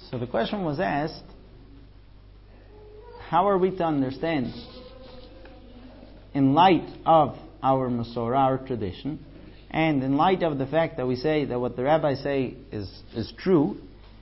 So the question was asked, how are we to understand, in light of our Masorah, our tradition, and in light of the fact that we say that what the rabbis say is true,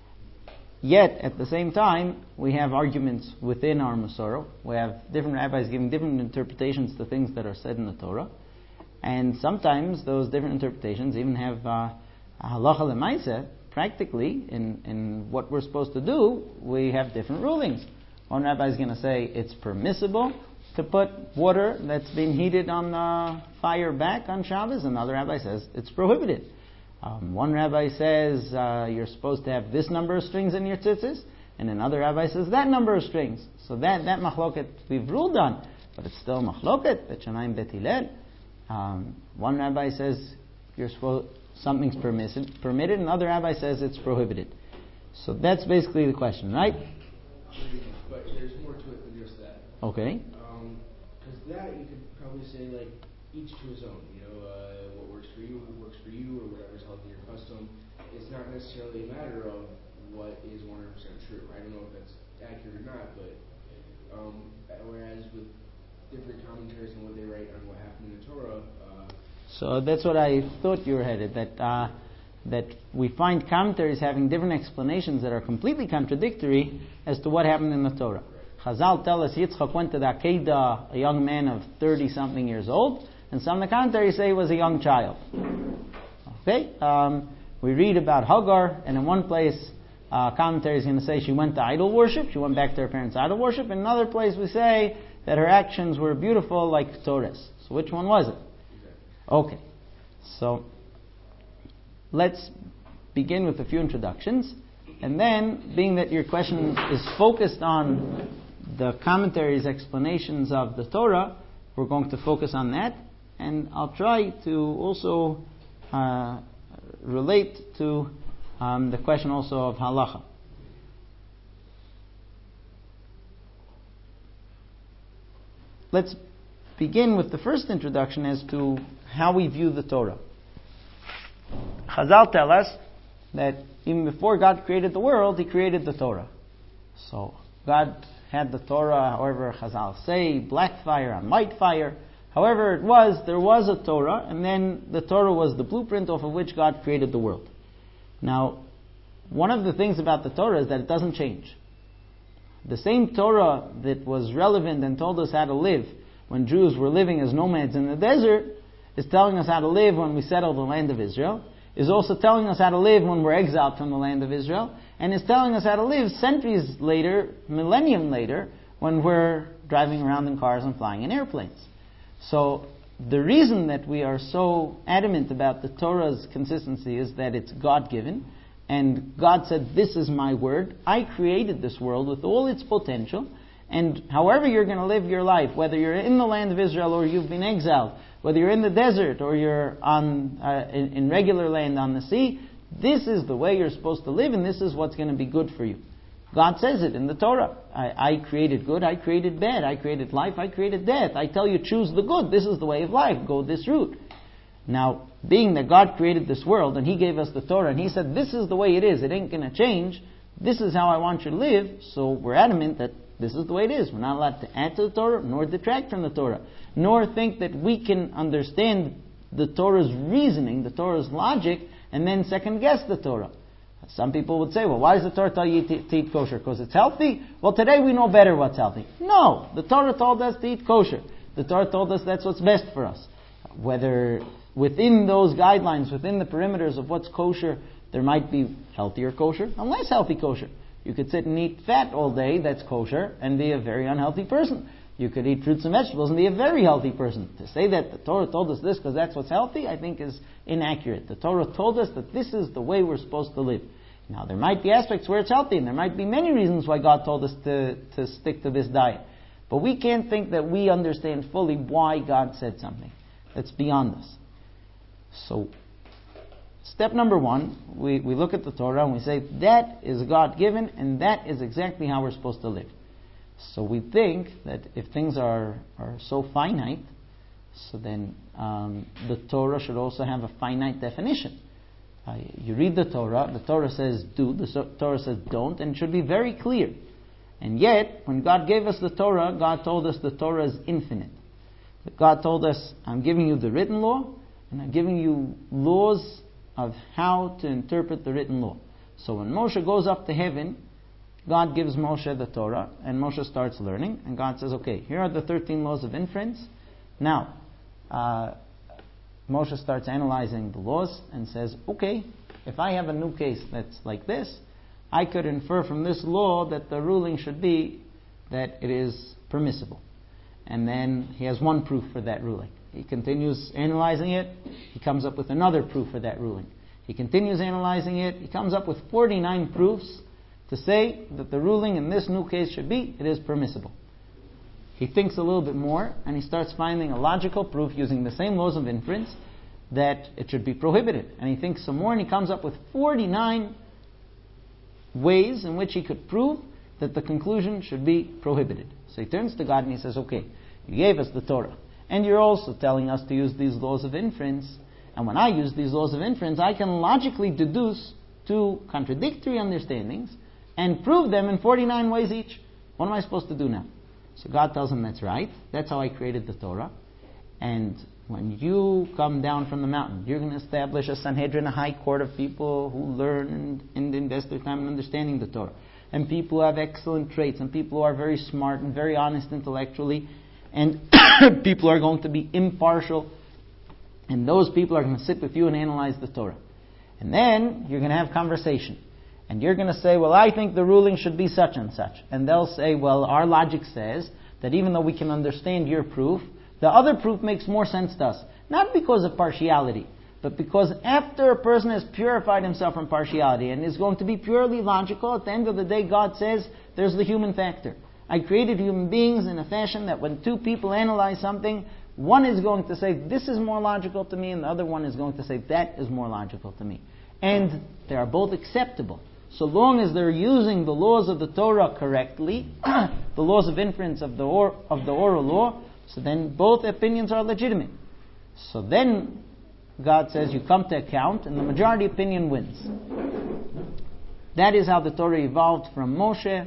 yet at the same time we have arguments within our Masorah. We have different rabbis giving different interpretations to things that are said in the Torah, and sometimes those different interpretations even have halacha l'maaseh. Practically, in what we're supposed to do, we have different rulings. One rabbi is going to say it's permissible to put water that's been heated on the fire back on Shabbos. Another rabbi says it's prohibited. One rabbi says you're supposed to have this number of strings in your tzitzis, and another rabbi says that number of strings. So that machloket we've ruled on, but it's still machloket. Bet Shammai Bet Hillel. One rabbi says something's permitted, another rabbi says it's prohibited. So that's basically the question, right? But there's more to it than just that. Okay. Because that you could probably say like each to his own. What works for you, or whatever's healthy or custom. It's not necessarily a matter of what is 100% true. I don't know if that's accurate or not, but whereas with different commentaries on what they write on what happened in the Torah. So that's what I thought you were headed, that we find commentaries having different explanations that are completely contradictory as to what happened in the Torah. Chazal tell us Yitzchak went to the Akedah, a young man of 30-something years old, and some of the commentaries say he was a young child. Okay? We read about Hagar, and in one place, commentary is going to say she went to idol worship, she went back to her parents' idol worship. In another place we say that her actions were beautiful like Torah. So which one was it? Okay, so let's begin with a few introductions, and then, being that your question is focused on the commentaries' explanations of the Torah, we're going to focus on that, and I'll try to also relate to the question also of halacha. Let's begin with the first introduction as to how we view the Torah. Chazal tell us that even before God created the world, He created the Torah. So God had the Torah, however Chazal say, black fire on white fire. However there was a Torah, and then the Torah was the blueprint off of which God created the world. Now, one of the things about the Torah is that it doesn't change. The same Torah that was relevant and told us how to live when Jews were living as nomads in the desert is telling us how to live when we settle the land of Israel, is also telling us how to live when we're exiled from the land of Israel, and is telling us how to live centuries later, millennium later, when we're driving around in cars and flying in airplanes. So the reason that we are so adamant about the Torah's consistency is that it's God-given, and God said, this is my word, I created this world with all its potential, and however you're going to live your life, whether you're in the land of Israel or you've been exiled, whether you're in the desert or you're in regular land on the sea, this is the way you're supposed to live, and this is what's going to be good for you. God says it in the Torah. I created good, I created bad, I created life, I created death. I tell you, choose the good. This is the way of life. Go this route. Now, being that God created this world and He gave us the Torah and He said, this is the way it is, it ain't going to change, this is how I want you to live, so we're adamant that this is the way it is. We're not allowed to add to the Torah nor detract from the Torah, nor think that we can understand the Torah's reasoning, the Torah's logic, and then second guess the Torah. Some people would say, well, why does the Torah tell you to eat kosher? Because it's healthy? Well, today we know better what's healthy. No, the Torah told us to eat kosher. The Torah told us that's what's best for us. Whether within those guidelines, within the perimeters of what's kosher, there might be healthier kosher and less healthy kosher. You could sit and eat fat all day, that's kosher, and be a very unhealthy person. You could eat fruits and vegetables and be a very healthy person. To say that the Torah told us this because that's what's healthy, I think is inaccurate. The Torah told us that this is the way we're supposed to live. Now, there might be aspects where it's healthy, and there might be many reasons why God told us to stick to this diet. But we can't think that we understand fully why God said something. That's beyond us. So, step number one, we look at the Torah and we say, that is God-given, and that is exactly how we're supposed to live. So we think that if things are so finite, so then the Torah should also have a finite definition. You read the Torah says do, the Torah says don't, and it should be very clear. And yet, when God gave us the Torah, God told us the Torah is infinite. God told us, I'm giving you the written law, and I'm giving you laws of how to interpret the written law. So when Moshe goes up to heaven, God gives Moshe the Torah, and Moshe starts learning, and God says, okay, here are the 13 laws of inference. Now, Moshe starts analyzing the laws and says, okay, if I have a new case that's like this, I could infer from this law that the ruling should be that it is permissible. And then he has one proof for that ruling. He continues analyzing it, he comes up with another proof for that ruling. He continues analyzing it, he comes up with 49 proofs to say that the ruling in this new case should be, it is permissible. He thinks a little bit more, and he starts finding a logical proof using the same laws of inference that it should be prohibited. And he thinks some more, and he comes up with 49 ways in which he could prove that the conclusion should be prohibited. So he turns to God and he says, okay, you gave us the Torah, and you're also telling us to use these laws of inference, and when I use these laws of inference, I can logically deduce two contradictory understandings and prove them in 49 ways each. What am I supposed to do now? So God tells him, that's right, that's how I created the Torah, and when you come down from the mountain, you're going to establish a Sanhedrin, a high court of people who learn and invest their time in understanding the Torah. And people who have excellent traits, and people who are very smart and very honest intellectually, and people are going to be impartial, and those people are going to sit with you and analyze the Torah. And then you're going to have conversation. And you're going to say, well, I think the ruling should be such and such. And they'll say, well, our logic says that even though we can understand your proof, the other proof makes more sense to us. Not because of partiality, but because after a person has purified himself from partiality and is going to be purely logical, at the end of the day, God says, there's the human factor. I created human beings in a fashion that when two people analyze something, one is going to say, this is more logical to me, and the other one is going to say, that is more logical to me. And they are both acceptable. So long as they're using the laws of the Torah correctly, the laws of inference of the oral law, so then both opinions are legitimate. So then God says you come to account, and the majority opinion wins. That is how the Torah evolved from Moshe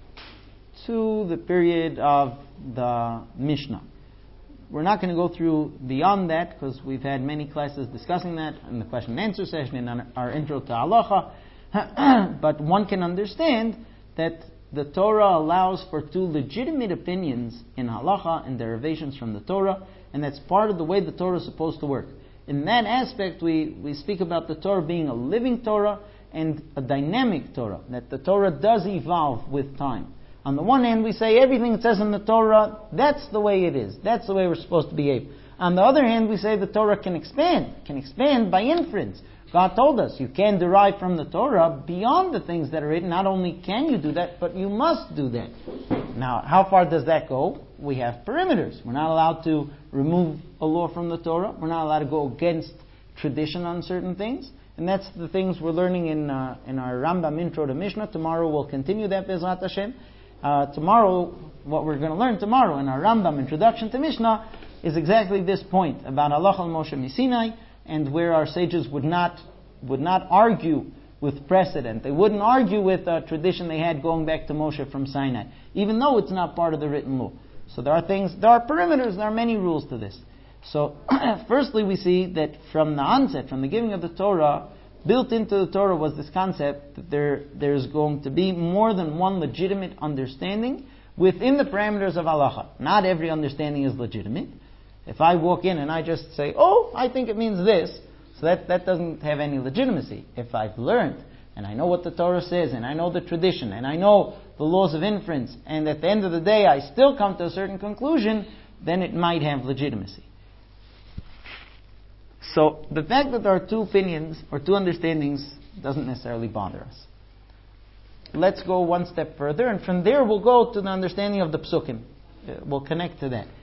to the period of the Mishnah. We're not going to go through beyond that because we've had many classes discussing that in the question and answer session in our intro to Halacha. But one can understand that the Torah allows for two legitimate opinions in Halacha and derivations from the Torah, and that's part of the way the Torah is supposed to work. In that aspect, we speak about the Torah being a living Torah and a dynamic Torah, that the Torah does evolve with time. On the one hand, we say everything it says in the Torah, that's the way it is. That's the way we're supposed to behave. On the other hand, we say the Torah can expand by inference. God told us you can derive from the Torah beyond the things that are written. Not only can you do that, but you must do that. Now, how far does that go? We have perimeters. We're not allowed to remove a law from the Torah. We're not allowed to go against tradition on certain things. And that's the things we're learning in our Rambam Intro to Mishnah. Tomorrow we'll continue that, Bezrat Hashem. Tomorrow, what we're going to learn tomorrow in our Rambam Introduction to Mishnah is exactly this point about Halach al Moshe Misinai, and where our sages would not argue with precedent. They wouldn't argue with a tradition they had going back to Moshe from Sinai, even though it's not part of the written law. So there are perimeters, there are many rules to this. So, firstly, we see that from the onset, from the giving of the Torah, built into the Torah was this concept that there's going to be more than one legitimate understanding within the parameters of halacha. Not every understanding is legitimate. If I walk in and I just say, oh, I think it means this, so that doesn't have any legitimacy. If I've learned, and I know what the Torah says, and I know the tradition, and I know the laws of inference, and at the end of the day I still come to a certain conclusion, then it might have legitimacy. So the fact that there are two opinions or two understandings doesn't necessarily bother us. Let's go one step further, and from there we'll go to the understanding of the psukim. We'll connect to that.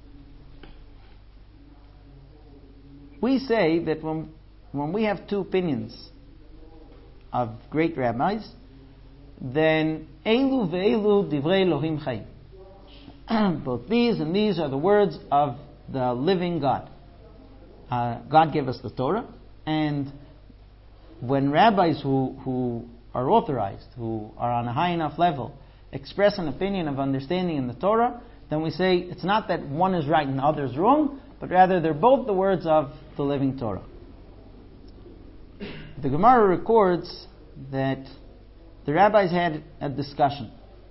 We say that when we have two opinions of great rabbis, then Eilu ve'elu divrei Elohim chayim. Both these and these are the words of the living God. God gave us the Torah, and when rabbis who are authorized, who are on a high enough level, express an opinion of understanding in the Torah, then we say it's not that one is right and the other is wrong, but rather they're both the words of the living Torah. The Gemara records that the rabbis had a discussion.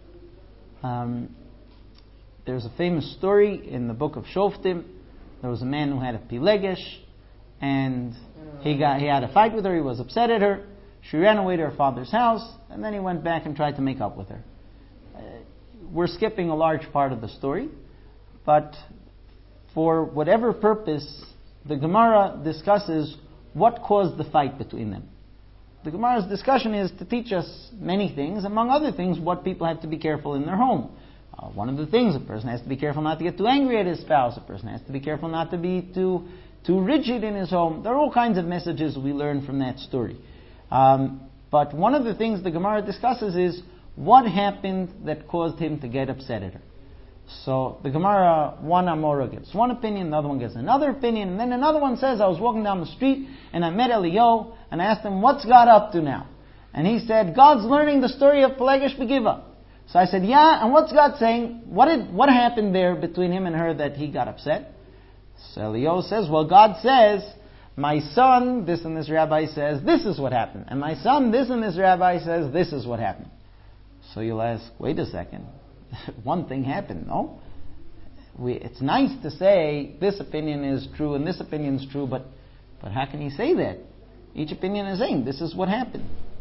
There's a famous story in the book of Shoftim. There was a man who had a pilegesh, and he had a fight with her. He was upset at her. She ran away to her father's house, and then he went back and tried to make up with her. We're skipping a large part of the story, but for whatever purpose, the Gemara discusses what caused the fight between them. The Gemara's discussion is to teach us many things, among other things, what people have to be careful in their home. One of the things, a person has to be careful not to get too angry at his spouse. A person has to be careful not to be too rigid in his home. There are all kinds of messages we learn from that story. But one of the things the Gemara discusses is what happened that caused him to get upset at her. So the Gemara, one Amora gives one opinion, the other one gives another opinion, and then another one says, I was walking down the street and I met Eliyahu and I asked him, what's God up to now? And he said, God's learning the story of Pelegesh Begiva. So I said, yeah, and what's God saying? What happened there between him and her that he got upset? So Eliyahu says, well, God says, my son, this and this rabbi says, this is what happened. And my son, this and this rabbi says, this is what happened. So you'll ask, wait a second. One thing happened, no? It's nice to say this opinion is true and this opinion is true, but how can you say that? Each opinion is saying this is what happened.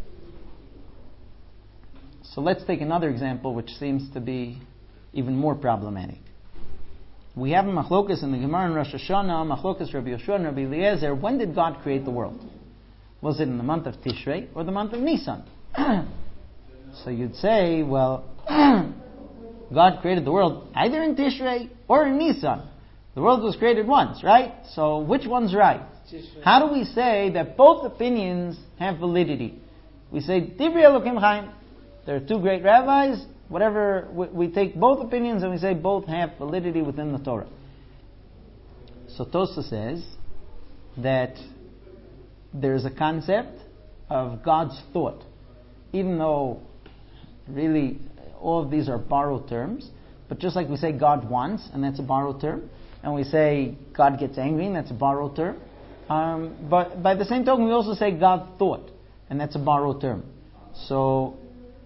So let's take another example which seems to be even more problematic. We have a machlokas in the Gemara in Rosh Hashanah, machlokas Rabbi Yoshua and Rabbi Eliezer. When did God create the world? Was it in the month of Tishrei or the month of Nisan? So you'd say, well, God created the world either in Tishrei or in Nisan. The world was created once, right? So which one's right? How do we say that both opinions have validity? We say, Divrei Elokim Chaim. There are two great rabbis. Whatever, we take both opinions and we say both have validity within the Torah. So Tosa says that there's a concept of God's thought. Even though really all of these are borrowed terms, but just like we say God wants, and that's a borrowed term, and we say God gets angry, and that's a borrowed term, but by the same token we also say God thought, and that's a borrowed term. So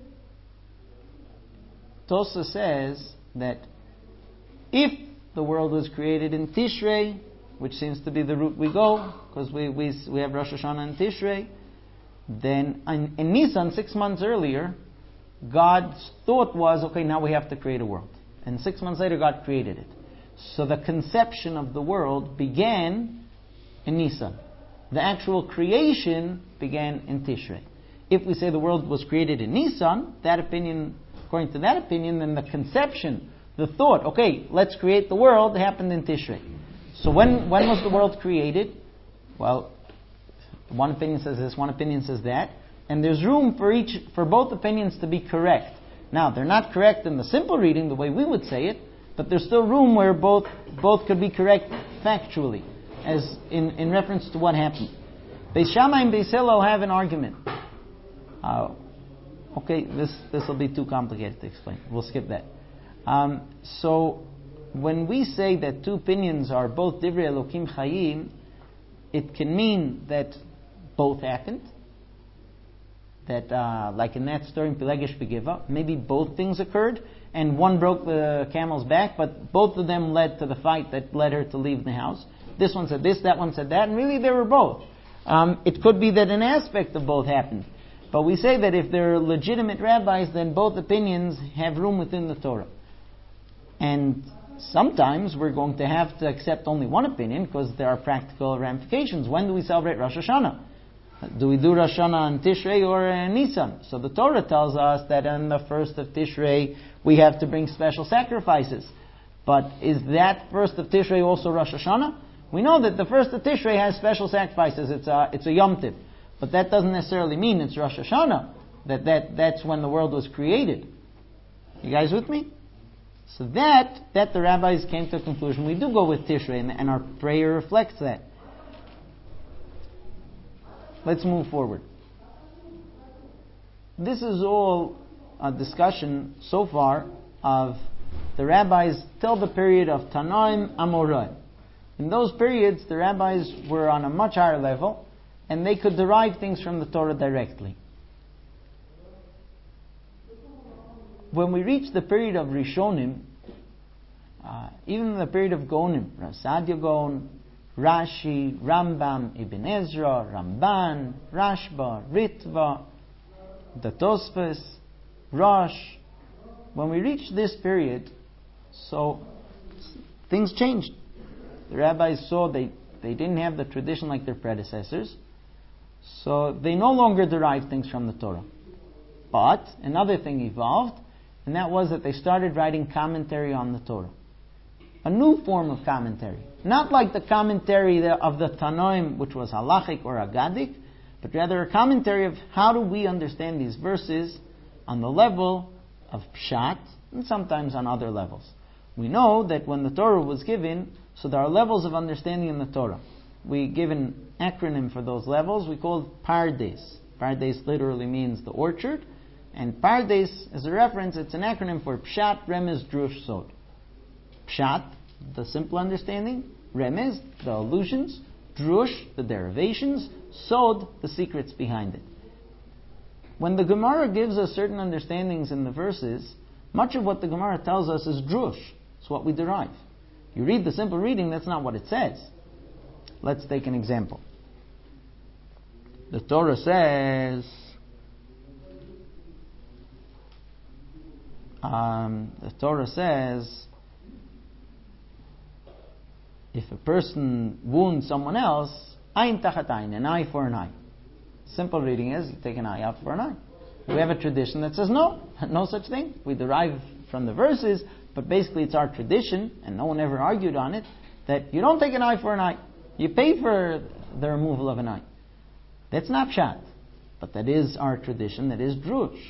Tosa says that if the world was created in Tishrei, which seems to be the route we go, because we have Rosh Hashanah in Tishrei, then in Nisan, 6 months earlier, God's thought was, okay, now we have to create a world. And 6 months later, God created it. So the conception of the world began in Nisan. The actual creation began in Tishrei. If we say the world was created in Nisan, according to that opinion, then the conception, the thought, okay, let's create the world, happened in Tishrei. So when was the world created? Well, one opinion says this, one opinion says that. And there's room for both opinions to be correct. Now, they're not correct in the simple reading, the way we would say it, but there's still room where both could be correct factually, as in reference to what happened. Beis Shammai and Beis Hillel have an argument. Okay, this will be too complicated to explain. We'll skip that. So, when we say that two opinions are both Divrei Elokim Chayim, it can mean that both happened. That, like in that story in Pelegesh Begiva, maybe both things occurred, and one broke the camel's back, but both of them led to the fight that led her to leave the house. This one said this, that one said that, and really they were both. It could be that an aspect of both happened. But we say that if they're legitimate rabbis, then both opinions have room within the Torah. And sometimes we're going to have to accept only one opinion, because there are practical ramifications. When do we celebrate Rosh Hashanah? Do we do Rosh Hashanah on Tishrei or Nisan? So the Torah tells us that on the first of Tishrei we have to bring special sacrifices. But is that first of Tishrei also Rosh Hashanah? We know that the first of Tishrei has special sacrifices. It's a Yom Tiv. But that doesn't necessarily mean it's Rosh Hashanah. That's when the world was created. You guys with me? So that the rabbis came to a conclusion. We do go with Tishrei, and our prayer reflects that. Let's move forward. this is all a discussion so far of the rabbis till the period of Tanaim Amoraim. In those periods, the rabbis were on a much higher level, and they could derive things from the Torah directly. When we reach the period of Rishonim, even in the period of Gaonim, Rasadia Gaon, Rashi, Rambam, Ibn Ezra, Ramban, Rashba, Ritva, the Tosfos, Rosh, when we reach this period, so things changed. The rabbis saw they didn't have the tradition like their predecessors, so they no longer derived things from the Torah. But another thing evolved, and that was that they started writing commentary on the Torah. A new form of commentary. Not like the commentary of the Tanoim, which was halachic or agadic, but rather a commentary of how do we understand these verses on the level of pshat, and sometimes on other levels. We know that when the Torah was given, so there are levels of understanding in the Torah. We give an acronym for those levels. We call it Pardes. Pardes literally means the orchard, and Pardes is a reference, it's an acronym for Pshat, Remez, Drush, Sod. Pshat, the simple understanding, Remez, the allusions, Drush, the derivations, Sod, the secrets behind it. When the Gemara gives us certain understandings in the verses, much of what the Gemara tells us is Drush. It's what we derive. You read the simple reading, that's not what it says. Let's take an example. The Torah says, if a person wounds someone else, ayn tachat ayn, an eye for an eye. Simple reading is, you take an eye out for an eye. We have a tradition that says no such thing. We derive from the verses, but basically it's our tradition, and no one ever argued on it, that you don't take an eye for an eye. You pay for the removal of an eye. That's not pshat, but that is our tradition, that is drush.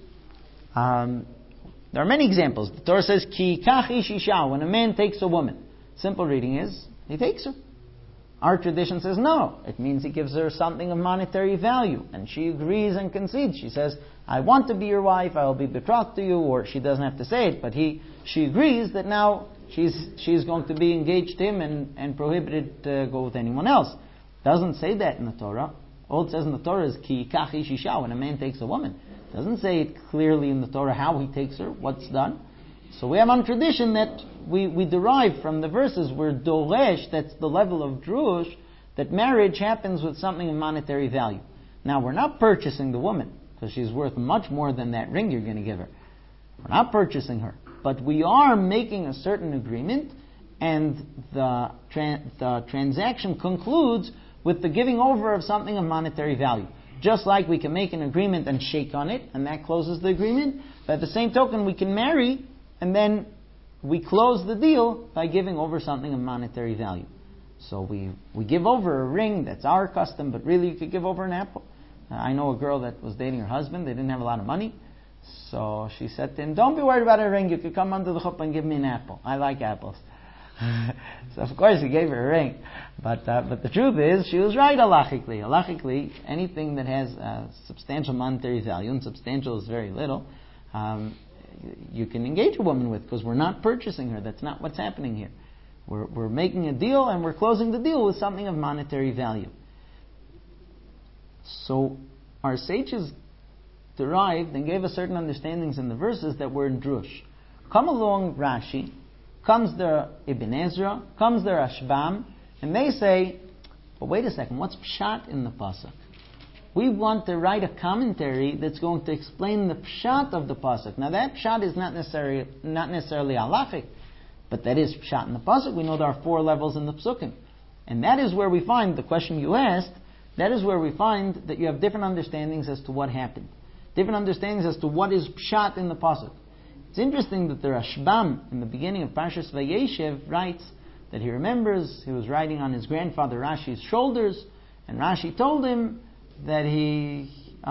There are many examples. The Torah says, Ki kach ish isha, when a man takes a woman. Simple reading is, he takes her. Our tradition says no. It means he gives her something of monetary value. And she agrees and concedes. She says, I want to be your wife, I will be betrothed to you, or she doesn't have to say it, but she agrees that now she's going to be engaged to him and prohibited to go with anyone else. Doesn't say that in the Torah. All it says in the Torah is, Ki kach ish isha, when a man takes a woman. It doesn't say it clearly in the Torah how he takes her, what's done. So we have on tradition that we derive from the verses where doresh, that's the level of drush, that marriage happens with something of monetary value. Now we're not purchasing the woman, because she's worth much more than that ring you're going to give her. We're not purchasing her. But we are making a certain agreement, and the transaction concludes with the giving over of something of monetary value. Just like we can make an agreement and shake on it, and that closes the agreement, but at the same token we can marry, and then we close the deal by giving over something of monetary value. So we give over a ring, that's our custom, but really you could give over an apple. I know a girl that was dating her husband, they didn't have a lot of money, so she said to him, don't be worried about a ring, you could come under the chuppah and give me an apple. I like apples. So of course he gave her a ring. But the truth is, she was right halachically. Halachically, anything that has substantial monetary value, and substantial is very little, you can engage a woman with, because we're not purchasing her. That's not what's happening here. We're making a deal, and we're closing the deal with something of monetary value. So our sages derived and gave us certain understandings in the verses that were in drush. Come along Rashi, comes the Ibn Ezra, comes the Rashbam, and they say, but wait a second, what's pshat in the pasuk? We want to write a commentary that's going to explain the pshat of the pasuk. Now that pshat is not necessarily halachic, but that is pshat in the pasuk. We know there are 4 levels in the psukim. And that is where we find, the question you asked, that is where we find that you have different understandings as to what happened. Different understandings as to what is pshat in the pasuk. It's interesting that the Rashbam, in the beginning of Parshas Vayeshev, writes that he remembers he was riding on his grandfather Rashi's shoulders, and Rashi told him that he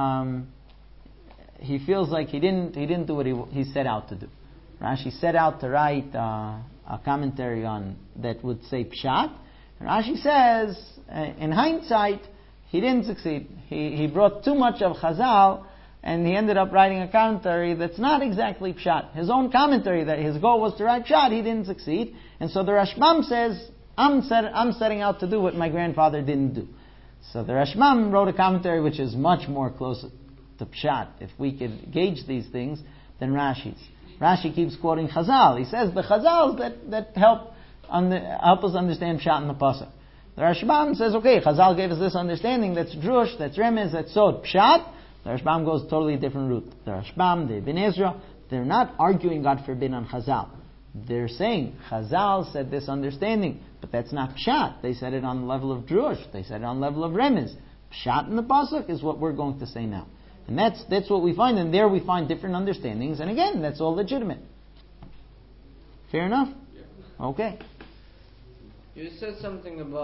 feels like he didn't do what he set out to do. Rashi set out to write a commentary on that would say pshat. And Rashi says, in hindsight, he didn't succeed. He brought too much of Chazal and he ended up writing a commentary that's not exactly pshat. His own commentary, that his goal was to write pshat, he didn't succeed. And so the Rashbam says, I'm setting out to do what my grandfather didn't do. So the Rashbam wrote a commentary which is much more close to pshat, if we could gauge these things, than Rashi's. Rashi keeps quoting Chazal. He says the Chazals that help us understand pshat in the pasuk. The Rashbam says, okay, Chazal gave us this understanding, that's drush, that's remez, that's sod. Pshat, the Rashbam goes totally different route. The Rashbam, the Ibn Ezra, they're not arguing, God forbid, on Chazal. They're saying, Chazal said this understanding, but that's not pshat. They said it on the level of drush. They said it on the level of remez. Pshat in the pasuk is what we're going to say now. And that's what we find, and there we find different understandings, and again, that's all legitimate. Fair enough? Yeah. Okay. You said something about